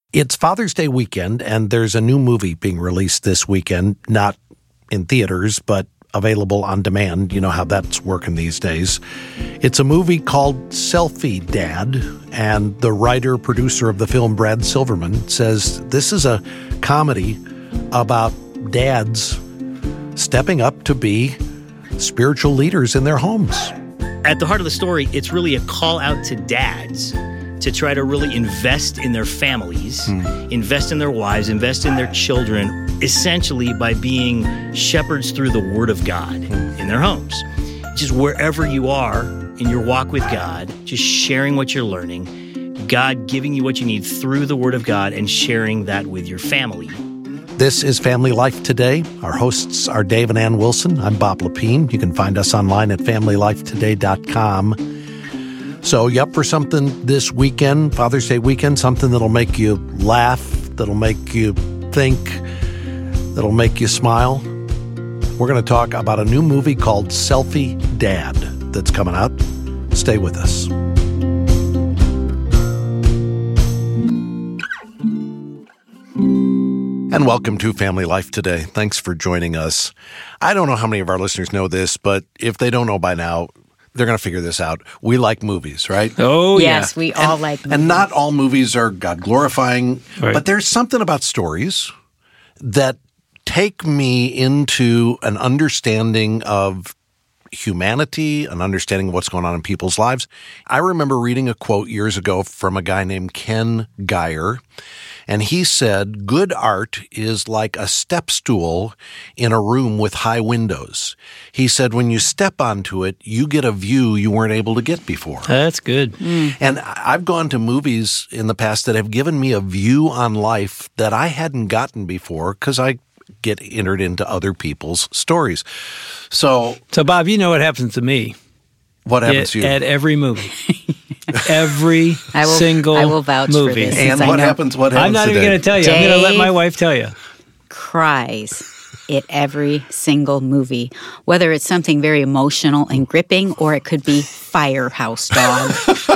It's Father's Day weekend, and there's a new movie being released this weekend, not in theaters, but available on demand. You know how that's working these days. It's a movie called Selfie Dad, and the writer, producer of the film, Brad Silverman, says this is a comedy about dads stepping up to be spiritual leaders in their homes. At the heart of the story, it's really a call out to dads to try to really invest in their families, invest in their wives, invest in their children, essentially by being shepherds through the Word of God in their homes. Just wherever you are in your walk with God, just sharing what you're learning, God giving you what you need through the Word of God and sharing that with your family. This is Family Life Today. Our hosts are Dave and Ann Wilson. I'm Bob Lepine. You can find us online at FamilyLifeToday.com. So you up for something this weekend, Father's Day weekend, something that'll make you laugh, that'll make you think, that'll make you smile? We're going to talk about a new movie called Selfie Dad that's coming out. Stay with us. And welcome to Family Life Today. Thanks for joining us. I don't know how many of our listeners know this, but if they don't know by now, they're going to figure this out. We like movies, right? Oh, yes, we all like movies. And not all movies are God-glorifying, Right. but there's something about stories that take me into an understanding of humanity, an understanding of what's going on in people's lives. I remember reading a quote years ago from a guy named Ken Geyer, and he said, "Good art is like a step stool in a room with high windows." He said, when you step onto it, you get a view you weren't able to get before. That's good. And I've gone to movies in the past that have given me a view on life that I hadn't gotten before because I get entered into other people's stories. So So, Bob, you know what happens to me what happens to you? at every movie. Every single I will vouch for movie. this. And since I what know happens? What happens I'm not even today? going to tell you. I'm going to let my Dave- wife tell you. cries at every single movie, whether it's something very emotional and gripping or it could be Firehouse Dog.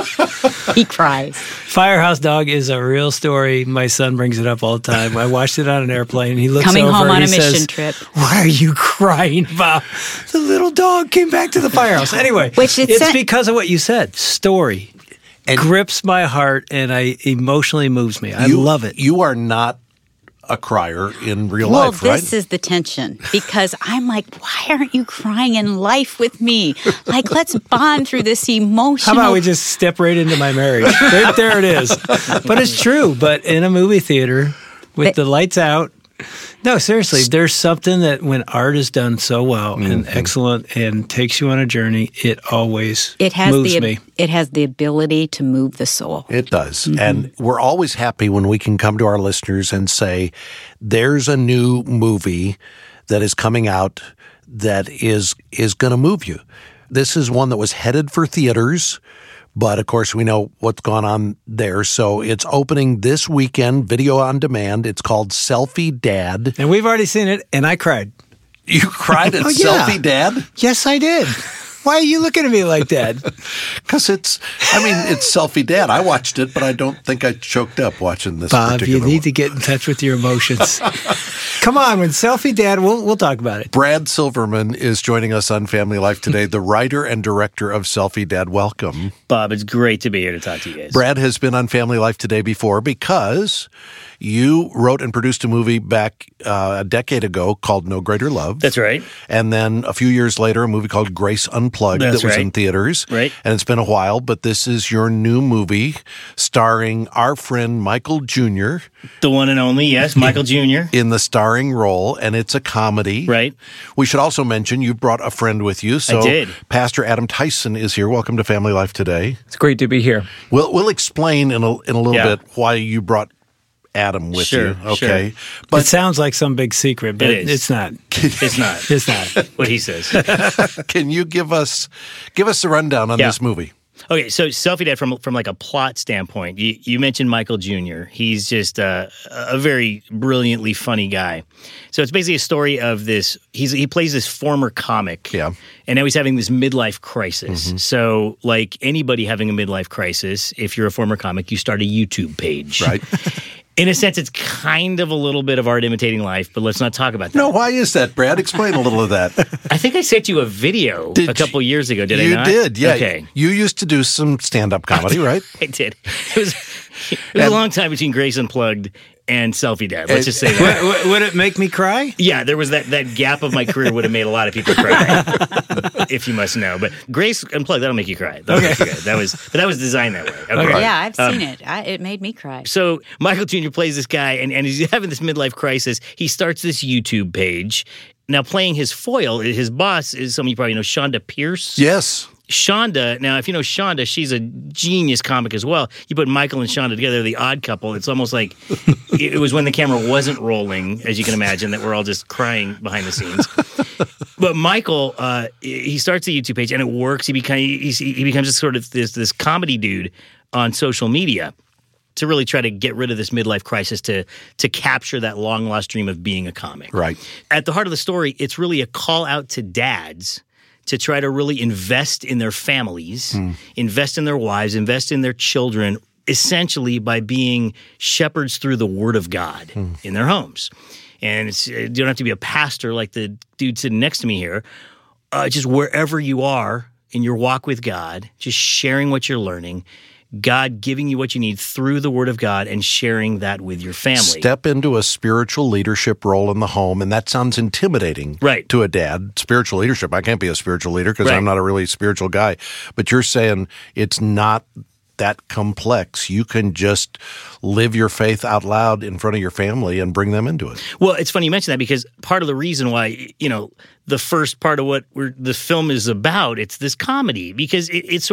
He cries. Firehouse Dog is a real story. My son brings it up all the time. I watched it on an airplane. And he looks Coming over home and on a he mission says, trip. "Why are you crying, Bob? The little dog came back to the firehouse." Anyway, Which it it's said- because of what you said. Story. And- grips my heart and emotionally moves me. I love it. You are not a crier in real Well, life, right? this is the tension because I'm like, why aren't you crying in life with me? Like, let's bond through this How emotional. about we just step right into my marriage? Right there it is. But it's true. But in a movie theater with the lights out, no, seriously, there's something that when art is done so well and excellent and takes you on a journey, it always moves me. It has the ability to move the soul. It does. And we're always happy when we can come to our listeners and say, there's a new movie that is coming out that is going to move you. This is one that was headed for theaters, but of course we know what's gone on there. So it's opening this weekend, video on demand. It's called Selfie Dad. And we've already seen it, and I cried. You cried at Oh, yeah. Selfie Dad? Yes, I did. Why are you looking at me like that? Because it's Selfie Dad. I watched it, but I don't think I choked up watching this Bob, you particular need one. to get in touch with your emotions. Come on, when Selfie Dad, we'll talk about it. Brad Silverman is joining us on Family Life Today, the writer and director of Selfie Dad. Welcome. Bob, it's great to be here to talk to you guys. Brad has been on Family Life Today before because you wrote and produced a movie back a decade ago called No Greater Love. That's right. And then a few years later, a movie called Grace Unplugged That's that was right. in theaters. Right. And it's been a while, but this is your new movie starring our friend Michael Jr. The one and only, yes, Michael Jr. in the starring role, and it's a comedy. Right. We should also mention you brought a friend with you. So did. Pastor Adam Tyson is here. Welcome to Family Life Today. It's great to be here. We'll explain in a little Yeah. bit why you brought Adam with Sure, you. Okay. It But sounds like some big secret, but It is. it's not. It's not. It's not. What he says. can you give us the rundown on Yeah. this movie? Okay, so Selfie Dad, from like a plot standpoint, you mentioned Michael Jr. He's just a very brilliantly funny guy. So it's basically a story of this. He plays this former comic, Yeah. and now he's having this midlife crisis. So, like anybody having a midlife crisis, if you're a former comic, you start a YouTube page, Right. In a sense, it's kind of a little bit of art imitating life, but let's not talk about that. No, why is that, Brad? Explain a little of that. I think I sent you a video a couple years ago, did I not? You did, yeah. Okay. You used to do some stand-up comedy, right? I did. It was a long time between Grace Unplugged and Selfie Dad. Let's just say that. Would it make me cry? Yeah, there was that gap of my career would have made a lot of people cry, if you must know. But Grace Unplugged, that'll make you cry. That'll make you cry. That was designed that way. Okay. Yeah, I've seen it. It made me cry. So Michael Jr. plays this guy, and he's having this midlife crisis. He starts this YouTube page. Now, playing his foil, his boss is someone you probably know, Shonda Pierce. Yes. Shonda, now, if you know Shonda, she's a genius comic as well. You put Michael and Shonda together, the odd couple. It's almost like it was when the camera wasn't rolling, as you can imagine, that we're all just crying behind the scenes. But Michael, he starts a YouTube page, and it works. He becomes just sort of this comedy dude on social media to really try to get rid of this midlife crisis, to capture that long-lost dream of being a comic. Right. At the heart of the story, it's really a call out to dads to try to really invest in their families, invest in their wives, invest in their children, essentially by being shepherds through the Word of God in their homes. And you don't have to be a pastor like the dude sitting next to me here. Just wherever you are in your walk with God, just sharing what you're learning, God giving you what you need through the Word of God and sharing that with your family. Step into a spiritual leadership role in the home, and that sounds intimidating to a dad. Spiritual leadership. I can't be a spiritual leader because I'm not a really spiritual guy. But you're saying it's not that complex. You can just live your faith out loud in front of your family and bring them into it. Well, it's funny you mention that because part of the reason why, the first part of what the film is about, it's this comedy because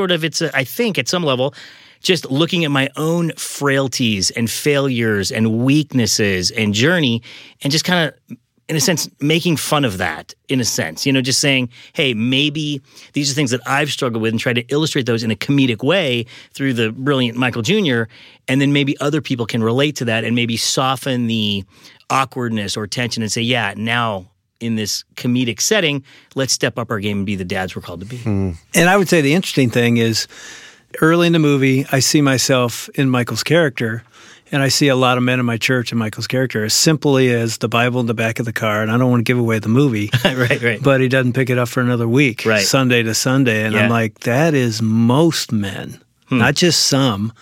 I think at some level, just looking at my own frailties and failures and weaknesses and journey and just kind of, in a sense, making fun of that, in a sense. Just saying, hey, maybe these are things that I've struggled with and try to illustrate those in a comedic way through the brilliant Michael Jr., and then maybe other people can relate to that and maybe soften the awkwardness or tension and say, yeah, now in this comedic setting, let's step up our game and be the dads we're called to be. And I would say the interesting thing is, early in the movie, I see myself in Michael's character, and I see a lot of men in my church in Michael's character as simply as the Bible in the back of the car, and I don't want to give away the movie. Right. But he doesn't pick it up for another week, Sunday to Sunday, and I'm like, that is most men, not just some,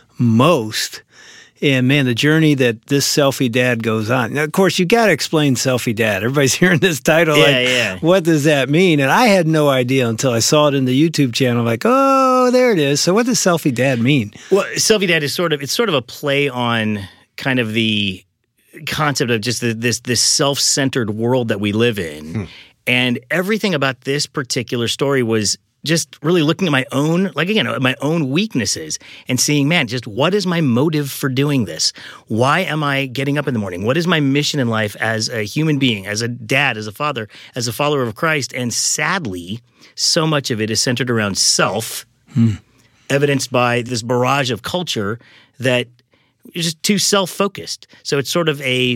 most. And man, the journey that this Selfie Dad goes on. Now, of course, you got to explain Selfie Dad. Everybody's hearing this title what does that mean? And I had no idea until I saw it in the YouTube channel. Like, oh, there it is. So what does Selfie Dad mean? Well, Selfie Dad is sort of a play on kind of the concept of just this self-centered world that we live in. And everything about this particular story was just really looking at my own, my own weaknesses and seeing, man, just what is my motive for doing this? Why am I getting up in the morning? What is my mission in life as a human being, as a dad, as a father, as a follower of Christ? And sadly, so much of it is centered around self, evidenced by this barrage of culture that is just too self-focused. So it's sort of a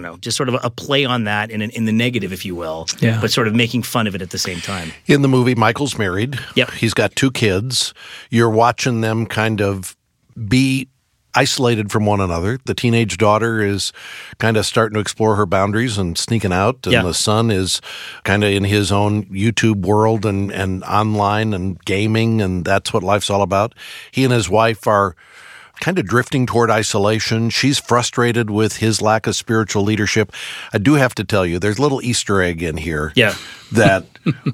play on that in the negative, if you will, but sort of making fun of it at the same time. In the movie, Michael's married. Yep. He's got 2 kids. You're watching them kind of be isolated from one another. The teenage daughter is kind of starting to explore her boundaries and sneaking out, and the son is kind of in his own YouTube world and online and gaming, and that's what life's all about. He and his wife are kind of drifting toward isolation. She's frustrated with his lack of spiritual leadership. I do have to tell you, there's a little Easter egg in here that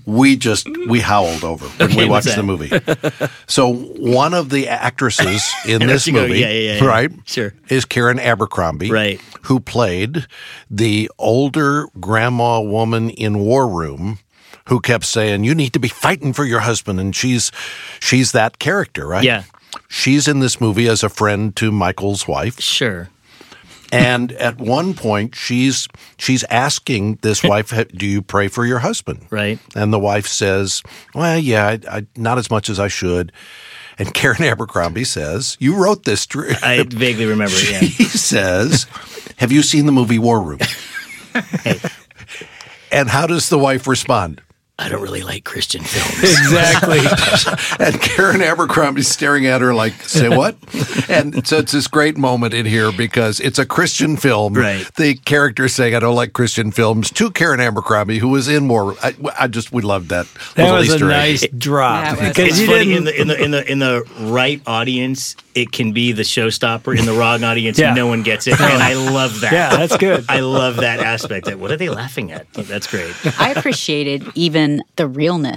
we howled over when we watched the movie. So one of the actresses in this movie, right, is Karen Abercrombie, right, who played the older grandma woman in War Room, who kept saying, "You need to be fighting for your husband," and she's that character, right? Yeah. She's in this movie as a friend to Michael's wife. Sure. And at one point, she's asking this wife, "Do you pray for your husband?" Right. And the wife says, "Well, yeah, I not as much as I should." And Karen Abercrombie says, "You wrote this." I vaguely remember it, yeah. She says, "Have you seen the movie War Room?" And how does the wife respond? I don't really like Christian films. Exactly. And Karen Abercrombie's staring at her like, say what? And so it's this great moment in here because it's a Christian film. Right. The character is saying, I don't like Christian films, to Karen Abercrombie, who was in more. We loved that. That was Easter a egg. nice drop. That was Because It's you funny didn't. in the right audience, it can be the showstopper. In the wrong audience, Yeah. no one gets it, and I love that. Yeah, that's good. I love that aspect. What are they laughing at? That's great. I appreciated even the realness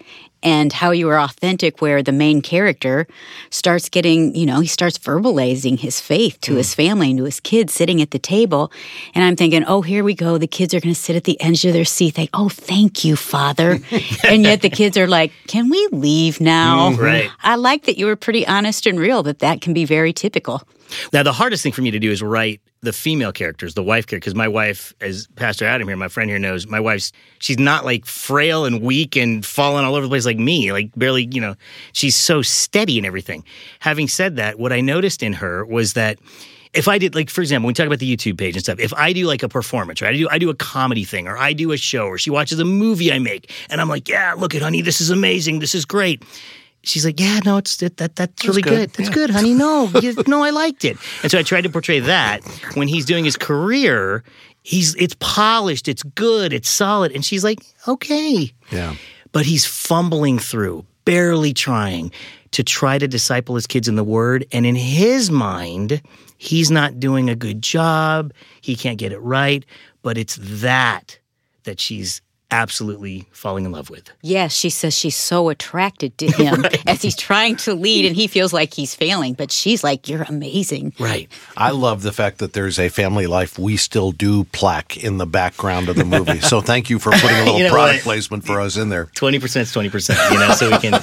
and how you were authentic, where the main character starts getting, he starts verbalizing his faith to his family and to his kids sitting at the table. And I'm thinking, oh, here we go. The kids are going to sit at the edge of their seat. They, oh, thank you, Father. And yet the kids are like, can we leave now? Right. I like that you were pretty honest and real, that can be very typical. Now, the hardest thing for me to do is write the female characters, the wife character, because my wife, as Pastor Adam here, my friend here knows, my wife's, she's not like frail and weak and falling all over the place like me, like barely, she's so steady and everything. Having said that, what I noticed in her was that if I did, like, for example, when we talk about the YouTube page and stuff, if I do like a performance, right? I do a comedy thing, or I do a show, or she watches a movie I make, and I'm like, yeah, look it, honey, this is amazing, this is great. She's like, yeah, no, that's really good. That's good, honey. No, I liked it. And so I tried to portray that when he's doing his career, it's polished, it's good, it's solid. And she's like, okay. Yeah. But he's fumbling through, barely trying to try to disciple his kids in the Word. And in his mind, he's not doing a good job. He can't get it right. But it's that she's absolutely falling in love with. Yes, she says she's so attracted to him as he's trying to lead and he feels like he's failing, but she's like, you're amazing. Right. I love the fact that there's a Family Life We Still Do plaque in the background of the movie. So thank you for putting a little product placement for us in there. 20% is 20%, so we can,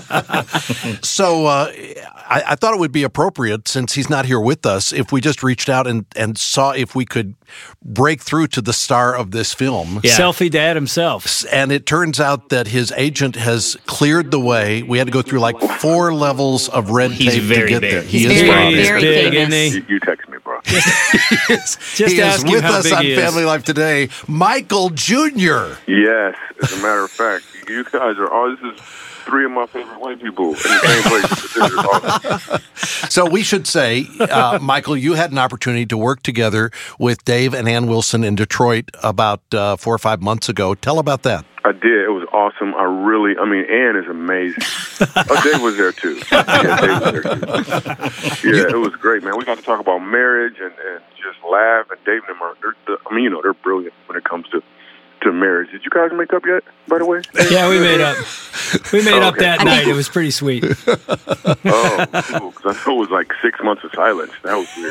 yeah. So I thought it would be appropriate, since he's not here with us, if we just reached out and saw if we could break through to the star of this film. Yeah. Selfie dad himself. And it turns out that his agent has cleared the way. We had to go through like 4 levels of red He's tape very to get big. there. He's is very, big. very big, famous. isn't he? You text me, bro. Just He ask is him with how us big on he is. Family Life today, Michael Jr. Yes, as a matter of fact, you guys are all. This is 3 of my favorite white people in the same place. This is awesome. So we should say, Michael, you had an opportunity to work together with Dave and Ann Wilson in Detroit about 4 or 5 months ago. Tell about that. I did. It was awesome. Ann is amazing. Dave was there too. Yeah, Dave was there too. Yeah, it was great, man. We got to talk about marriage and just laugh. And Dave and them they're brilliant when it comes to marriage. Did you guys make up yet, by the way? Yeah, we made up. We made up Okay. that night. It was pretty sweet. Oh, cool. Because I know it was like 6 months of silence. That was weird.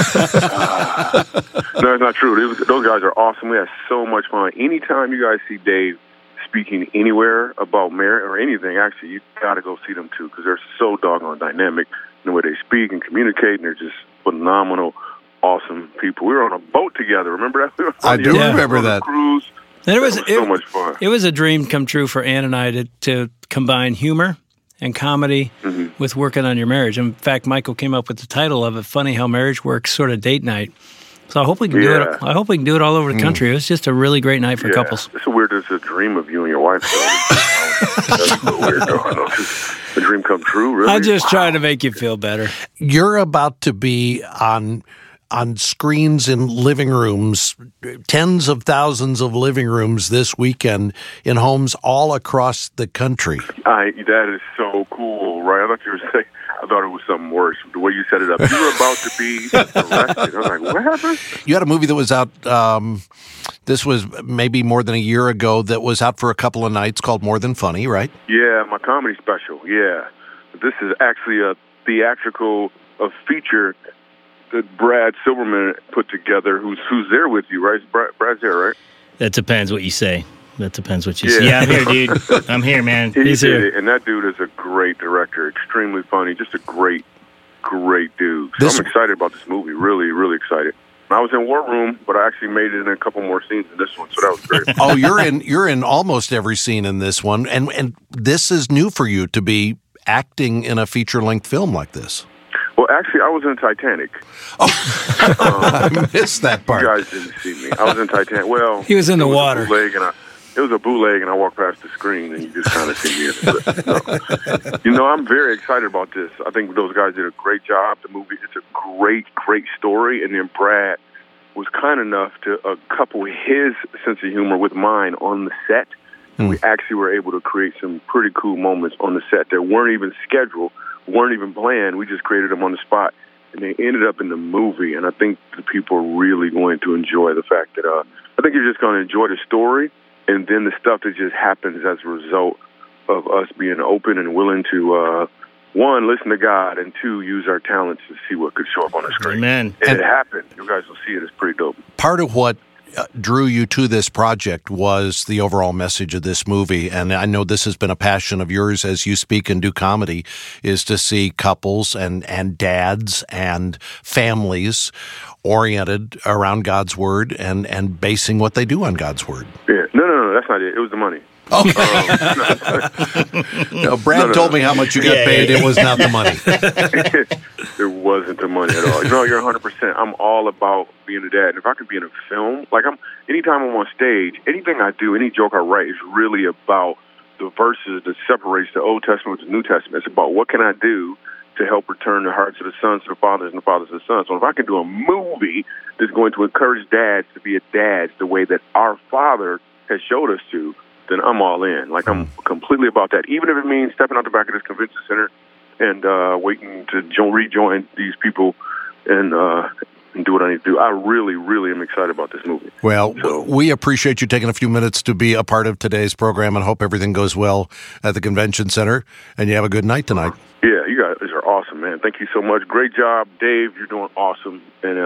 No, it's not true. Those guys are awesome. We had so much fun. Anytime you guys see Dave speaking anywhere about marriage or anything, actually, you got to go see them too, because they're so doggone dynamic in the way they speak and communicate, and they're just phenomenal, awesome people. We were on a boat together. Remember that? I do remember that. Cruise. And it was so much fun. It was a dream come true for Ann and I to combine humor and comedy with working on your marriage. In fact, Michael came up with the title of it, Funny How Marriage Works, sort of date night. So I hope we can do it. I hope we can do it all over the country. It was just a really great night for couples. It's weird. It's a dream of you and your wife. That's so weird. No, a dream come true, really? I'm just trying to make you feel better. You're about to be on screens in living rooms, tens of thousands of living rooms this weekend in homes all across the country. That is so cool, right? I thought you were saying, I thought it was something worse. The way you set it up, you were about to be arrested. I was like, what happened? You had a movie that was out, this was maybe more than a year ago, that was out for a couple of nights called More Than Funny, right? Yeah, my comedy special, yeah. This is actually a theatrical feature that Brad Silverman put together, who's there with you, right? Brad's there, right? That depends what you say. That depends what you say. Yeah, I'm here, dude. I'm here, man. He's here. And that dude is a great director, extremely funny, just a great dude. So I'm excited about this movie, really, really excited. I was in War Room, but I actually made it in a couple more scenes in this one, so that was great. Oh, you're in almost every scene in this one, and this is new for you to be acting in a feature-length film like this. Well, actually, I was in Titanic. I missed that part. You guys didn't see me. I was in Titanic. Well, He was in the water. Leg and It was a bootleg, and I walked past the screen, and you just kind of see me. So, I'm very excited about this. I think those guys did a great job. The movie, it's a great, great story. And then Brad was kind enough to couple his sense of humor with mine on the set. We actually were able to create some pretty cool moments on the set that weren't even scheduled, weren't even planned. We just created them on the spot, and they ended up in the movie. And I think the people are really going to enjoy the fact that I think you're just going to enjoy the story, and then the stuff that just happens as a result of us being open and willing to, one, listen to God, and two, use our talents to see what could show up on the screen. Amen. And it happened. You guys will see it. It's pretty dope. Part of what drew you to this project was the overall message of this movie, and I know this has been a passion of yours as you speak and do comedy, is to see couples and dads and families oriented around God's Word and basing what they do on God's Word. Yeah. No, that's not it. It was the money. Okay. No, Brad told me how much you got paid. It was not the money. It wasn't the money at all. You're 100%. I'm all about being a dad. And if I could be in a film, anytime I'm on stage, anything I do, any joke I write is really about the verses that separates the Old Testament with the New Testament. It's about what can I do to help return the hearts of the sons to the fathers and the fathers to the sons. So if I can do a movie that's going to encourage dads to be dads the way that our Father has showed us to, then I'm all in. I'm completely about that. Even if it means stepping out the back of this convention center and waiting to rejoin these people and do what I need to do. I really, really am excited about this movie. Well, we appreciate you taking a few minutes to be a part of today's program and hope everything goes well at the convention center and you have a good night tonight. Yeah, you guys are awesome, man. Thank you so much. Great job, Dave. You're doing awesome.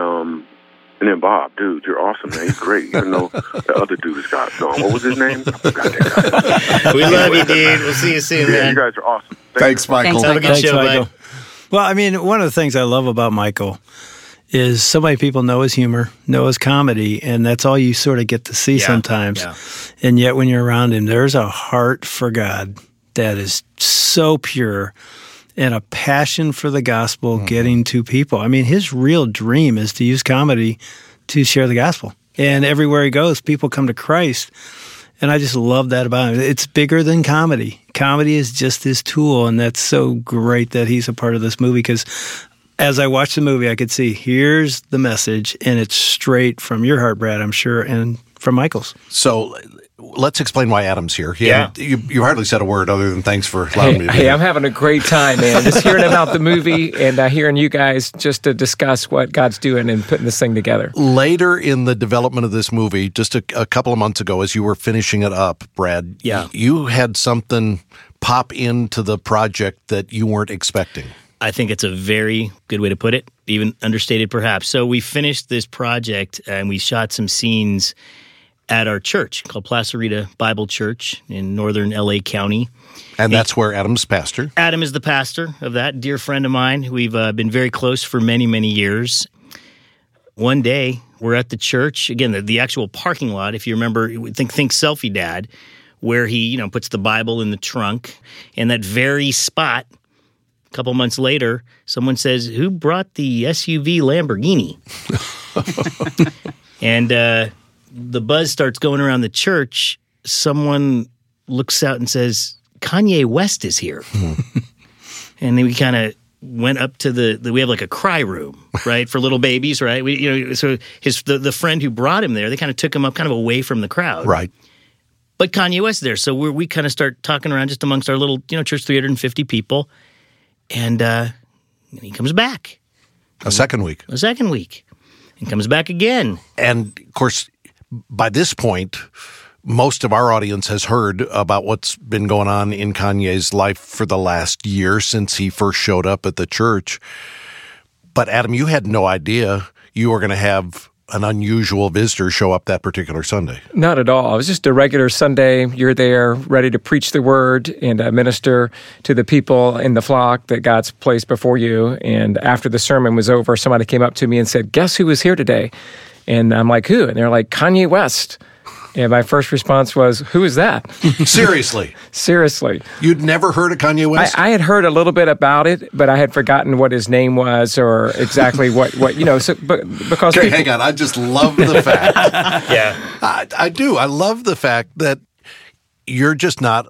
And then Bob, dude, you're awesome, man. He's great. Even though the other dude is gone. What was his name? I forgot that guy. We love you, dude. We'll see you soon, man. You guys are awesome. Thanks, Michael. Have a good show, Michael. bud. Well, I mean, one of the things I love about Michael is so many people know his humor, know his comedy, and that's all you sort of get to see sometimes. Yeah. And yet when you're around him, there's a heart for God that is so pure and a passion for the gospel getting to people. I mean, his real dream is to use comedy to share the gospel. And everywhere he goes, people come to Christ. And I just love that about him. It's bigger than comedy. Comedy is just his tool, and that's so great that he's a part of this movie because as I watched the movie, I could see here's the message, and it's straight from your heart, Brad, I'm sure, and from Michael's. So let's explain why Adam's here. You hardly said a word other than thanks for allowing me to be Hey, here. I'm having a great time, man. Just hearing about the movie and hearing you guys just to discuss what God's doing and putting this thing together. Later in the development of this movie, just a couple of months ago, as you were finishing it up, Brad, you had something pop into the project that you weren't expecting. I think it's a very good way to put it, even understated perhaps. So we finished this project and we shot some scenes at our church called Plaza Rita Bible Church in northern L.A. County. And that's where Adam's pastor. Adam is the pastor of that, dear friend of mine. We've been very close for many, many years. One day, we're at the church, again, the actual parking lot, if you remember, think Selfie Dad, where he puts the Bible in the trunk. And that very spot, a couple months later, someone says, "Who brought the SUV Lamborghini?" And the buzz starts going around the church. Someone looks out and says, "Kanye West is here." And then we kind of went up to we have like a cry room, right, for little babies, right? So the friend who brought him there, they kind of took him up kind of away from the crowd. Right. But Kanye West is there. So we kind of start talking around just amongst our little, church, 350 people. And he comes back. A second week. And comes back again. And, of course, by this point, most of our audience has heard about what's been going on in Kanye's life for the last year since he first showed up at the church. But, Adam, you had no idea you were going to have an unusual visitor show up that particular Sunday. Not at all. It was just a regular Sunday. You're there ready to preach the word and minister to the people in the flock that God's placed before you. And after the sermon was over, somebody came up to me and said, "Guess who was here today?" And I'm like, "Who?" And they're like, "Kanye West." And my first response was, "Who is that?" Seriously? Seriously. You'd never heard of Kanye West? I had heard a little bit about it, but I had forgotten what his name was or exactly what so, because hang on. I just love the fact. Yeah. I do. I love the fact that you're just not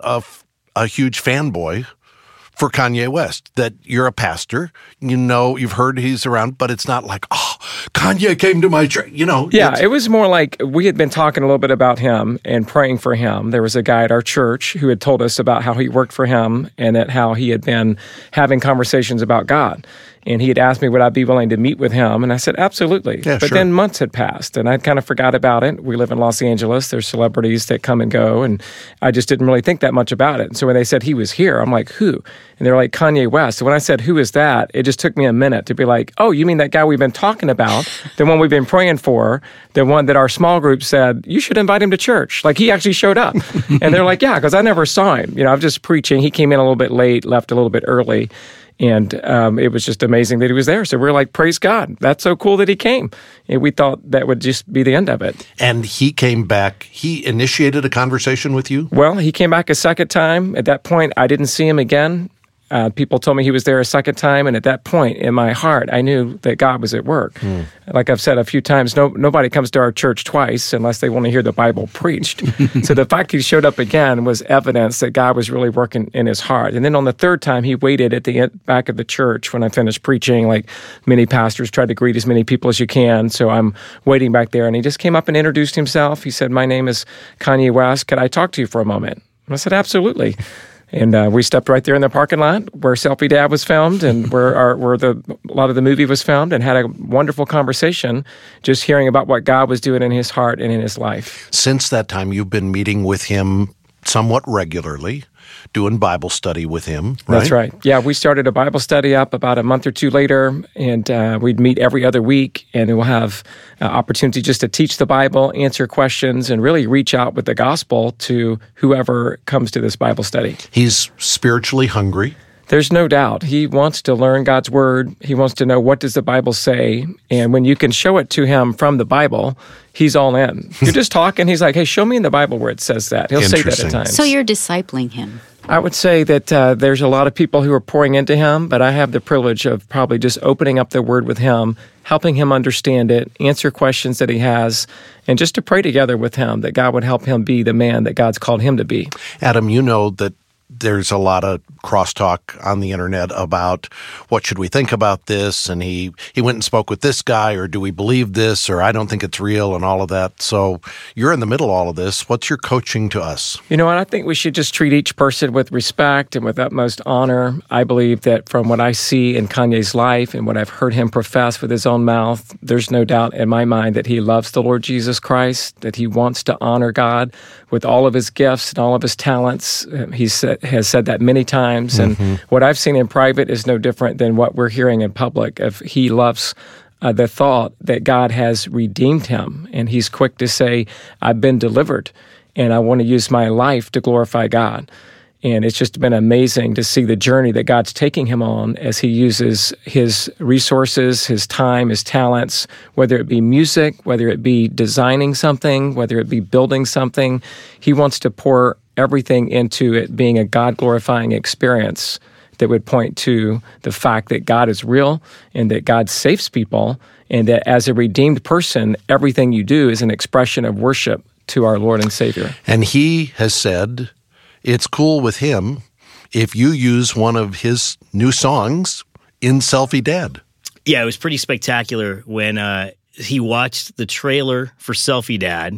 a huge fanboy for Kanye West, that you're a pastor, you've heard he's around, but it's not like, oh, Kanye came to my church, Yeah, it was more like we had been talking a little bit about him and praying for him. There was a guy at our church who had told us about how he worked for him and how he had been having conversations about God. And he had asked me, would I be willing to meet with him? And I said, absolutely. Yeah, but sure. then months had passed, and I kind of forgot about it. We live in Los Angeles. There's celebrities that come and go, and I just didn't really think that much about it. And so when they said he was here, I'm like, who? And they're like, Kanye West. So when I said, who is that? It just took me a minute to be like, oh, you mean that guy we've been talking about, the one we've been praying for, the one that our small group said, you should invite him to church. Like, he actually showed up. And they're like, yeah, because I never saw him. I'm just preaching. He came in a little bit late, left a little bit early. And it was just amazing that he was there. So we were like, praise God. That's so cool that he came. And we thought that would just be the end of it. And he came back. He initiated a conversation with you? Well, he came back a second time. At that point, I didn't see him again. People told me he was there a second time, and at that point in my heart, I knew that God was at work. Like I've said a few times, nobody comes to our church twice unless they want to hear the Bible preached. So the fact he showed up again was evidence that God was really working in his heart. And then on the third time, he waited at the back of the church when I finished preaching. Like many pastors, tried to greet as many people as you can. So I'm waiting back there, and he just came up and introduced himself. He said, my name is Kanye West. Could I talk to you for a moment? And I said, absolutely. And we stepped right there in the parking lot where Selfie Dad was filmed and where a lot of the movie was filmed, and had a wonderful conversation just hearing about what God was doing in his heart and in his life. Since that time, you've been meeting with him somewhat regularly, doing Bible study with him, right? That's right. Yeah, we started a Bible study up about a month or two later, and we'd meet every other week, and we'll have opportunity just to teach the Bible, answer questions, and really reach out with the gospel to whoever comes to this Bible study. He's spiritually hungry. There's no doubt. He wants to learn God's word. He wants to know, what does the Bible say? And when you can show it to him from the Bible, he's all in. You're just talking. He's like, hey, show me in the Bible where it says that. He'll say that at times. So you're discipling him. I would say that there's a lot of people who are pouring into him, but I have the privilege of probably just opening up the word with him, helping him understand it, answer questions that he has, and just to pray together with him that God would help him be the man that God's called him to be. Adam, you know that there's a lot of crosstalk on the internet about what should we think about this, and he went and spoke with this guy, or do we believe this, or I don't think it's real, and all of that. So you're in the middle of all of this. What's your coaching to us? You know what? I think we should just treat each person with respect and with utmost honor. I believe that from what I see in Kanye's life and what I've heard him profess with his own mouth, there's no doubt in my mind that he loves the Lord Jesus Christ, that he wants to honor God with all of his gifts and all of his talents. He has said that many times, and what I've seen in private is no different than what we're hearing in public. If he loves the thought that God has redeemed him, and he's quick to say, I've been delivered, and I want to use my life to glorify God. And it's just been amazing to see the journey that God's taking him on as he uses his resources, his time, his talents, whether it be music, whether it be designing something, whether it be building something. He wants to pour everything into it being a God-glorifying experience that would point to the fact that God is real and that God saves people, and that as a redeemed person, everything you do is an expression of worship to our Lord and Savior. And he has said it's cool with him if you use one of his new songs in Selfie Dad. Yeah, it was pretty spectacular when he watched the trailer for Selfie Dad.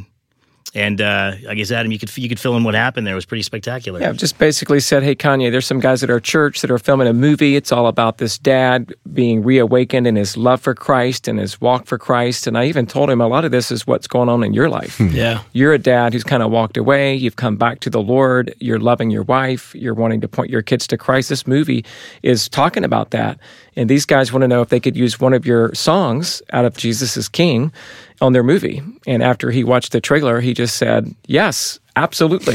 And I guess, Adam, you could fill in what happened there. It was pretty spectacular. Yeah, just basically said, hey, Kanye, there's some guys at our church that are filming a movie. It's all about this dad being reawakened in his love for Christ and his walk for Christ. And I even told him a lot of this is what's going on in your life. Yeah. You're a dad who's kind of walked away. You've come back to the Lord. You're loving your wife. You're wanting to point your kids to Christ. This movie is talking about that. And these guys want to know if they could use one of your songs out of Jesus is King on their movie. And after he watched the trailer, he just said, yes, absolutely.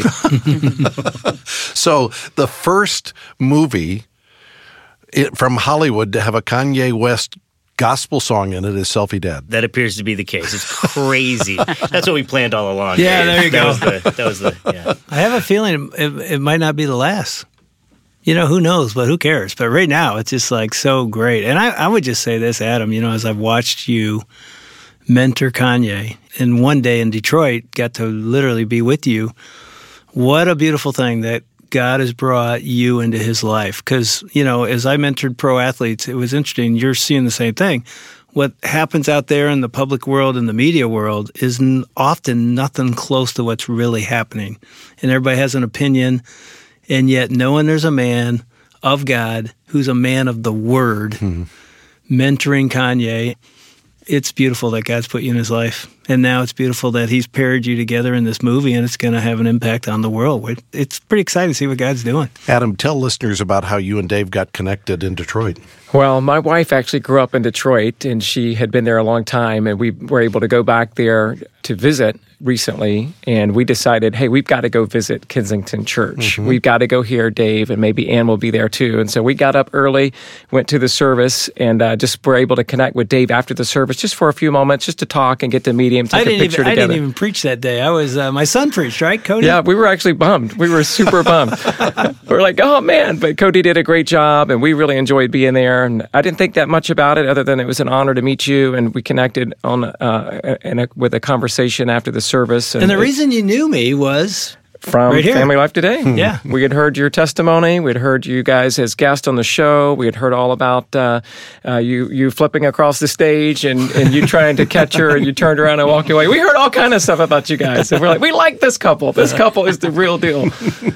So the first movie from Hollywood to have a Kanye West gospel song in it is Selfie Dad. That appears to be the case. It's crazy. That's what we planned all along. Yeah, there you go. That was the yeah. I have a feeling it might not be the last. Who knows, but who cares? But right now, it's just like so great. And I would just say this, Adam, as I've watched you mentor Kanye, and one day in Detroit, got to literally be with you what a beautiful thing that God has brought you into his life. Because, as I mentored pro athletes, it was interesting. You're seeing the same thing. What happens out there in the public world and the media world is often nothing close to what's really happening. And everybody has an opinion, and yet knowing there's a man of God who's a man of the Word, mentoring Kanye, it's beautiful that God's put you in his life. And now it's beautiful that he's paired you together in this movie, and it's going to have an impact on the world. It's pretty exciting to see what God's doing. Adam, tell listeners about how you and Dave got connected in Detroit. Well, my wife actually grew up in Detroit, and she had been there a long time, and we were able to go back there to visit recently, and we decided, hey, we've got to go visit Kensington Church. We've got to go here, Dave, and maybe Ann will be there too. And so we got up early, went to the service, and just were able to connect with Dave after the service just for a few moments, just to talk and get to meet him, take a picture together. I didn't even preach that day. I was my son preached, right, Cody? Yeah, we were actually bummed. We were super bummed. We were like, oh, man. But Cody did a great job, and we really enjoyed being there. And I didn't think that much about it other than it was an honor to meet you, and we connected on with a conversation after the service. And the reason you knew me was from right here. Family Life Today. Yeah. We had heard your testimony. We'd heard you guys as guests on the show. We had heard all about you flipping across the stage and you trying to catch her, and you turned around and walked away. We heard all kind of stuff about you guys. And we're like, we like this couple. This couple is the real deal.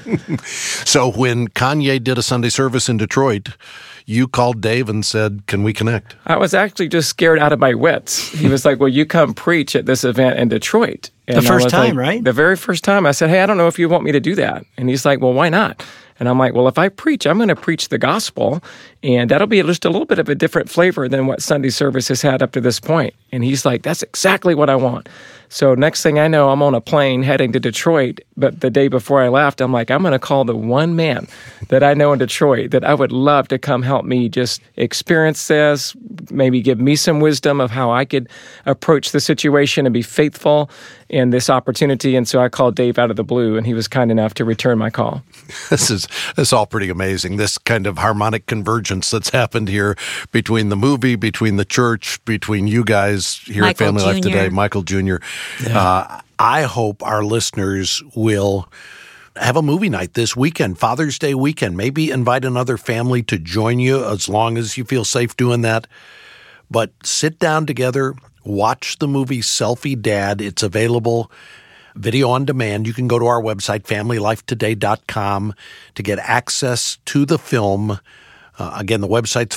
So when Kanye did a Sunday service in Detroit, you called Dave and said, can we connect? I was actually just scared out of my wits. He was like, well, you come preach at this event in Detroit. And the first time, right? The very first time. I said, hey, I don't know if you want me to do that. And he's like, well, why not? And I'm like, well, if I preach, I'm going to preach the gospel, and that'll be just a little bit of a different flavor than what Sunday service has had up to this point. And he's like, that's exactly what I want. So next thing I know, I'm on a plane heading to Detroit, but the day before I left, I'm like, I'm going to call the one man that I know in Detroit that I would love to come help me just experience this, maybe give me some wisdom of how I could approach the situation and be faithful in this opportunity. And so I called Dave out of the blue, and he was kind enough to return my call. This is all pretty amazing, this kind of harmonic convergence that's happened here between the movie, between the church, between you guys here at Family Life Today, Michael Jr. Yeah. I hope our listeners will have a movie night this weekend, Father's Day weekend. Maybe invite another family to join you as long as you feel safe doing that. But sit down together, watch the movie Selfie Dad. It's available video on demand. You can go to our website, FamilyLifeToday.com, to get access to the film. Again, the website's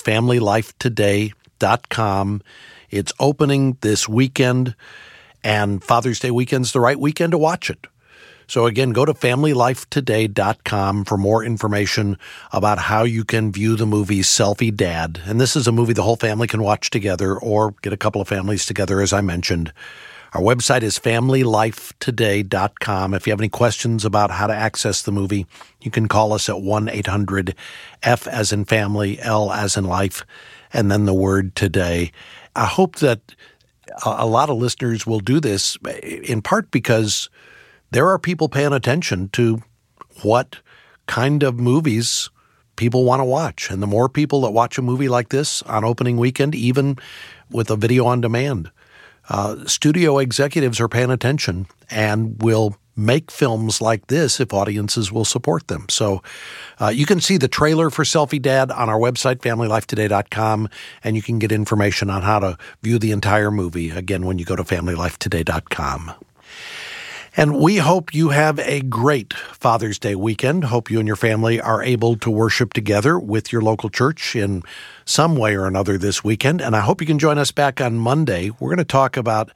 FamilyLifeToday.com. It's opening this weekend, and Father's Day weekend's the right weekend to watch it. So again, go to FamilyLifeToday.com for more information about how you can view the movie Selfie Dad. And this is a movie the whole family can watch together, or get a couple of families together, as I mentioned. Our website is FamilyLifeToday.com. If you have any questions about how to access the movie, you can call us at 1-800-F as in family, L as in life, and then the word today. I hope that a lot of listeners will do this, in part because there are people paying attention to what kind of movies people want to watch. And the more people that watch a movie like this on opening weekend, even with a video on demand, studio executives are paying attention and will make films like this if audiences will support them. So you can see the trailer for Selfie Dad on our website, FamilyLifeToday.com, and you can get information on how to view the entire movie, again, when you go to FamilyLifeToday.com. And we hope you have a great Father's Day weekend. Hope you and your family are able to worship together with your local church in some way or another this weekend. And I hope you can join us back on Monday. We're going to talk about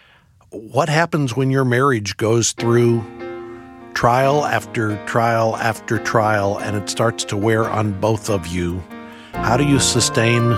what happens when your marriage goes through trial after trial after trial and it starts to wear on both of you. How do you sustain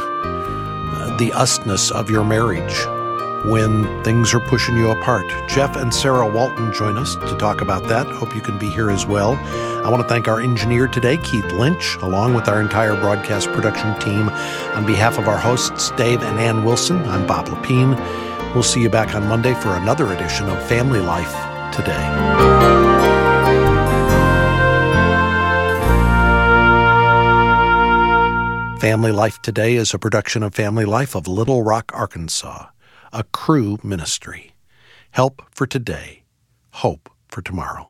the usness of your marriage when things are pushing you apart? Jeff and Sarah Walton join us to talk about that. Hope you can be here as well. I want to thank our engineer today, Keith Lynch, along with our entire broadcast production team. On behalf of our hosts, Dave and Ann Wilson, I'm Bob Lepine. We'll see you back on Monday for another edition of Family Life Today. Family Life Today is a production of Family Life of Little Rock, Arkansas, a Cru ministry. Help for today, hope for tomorrow.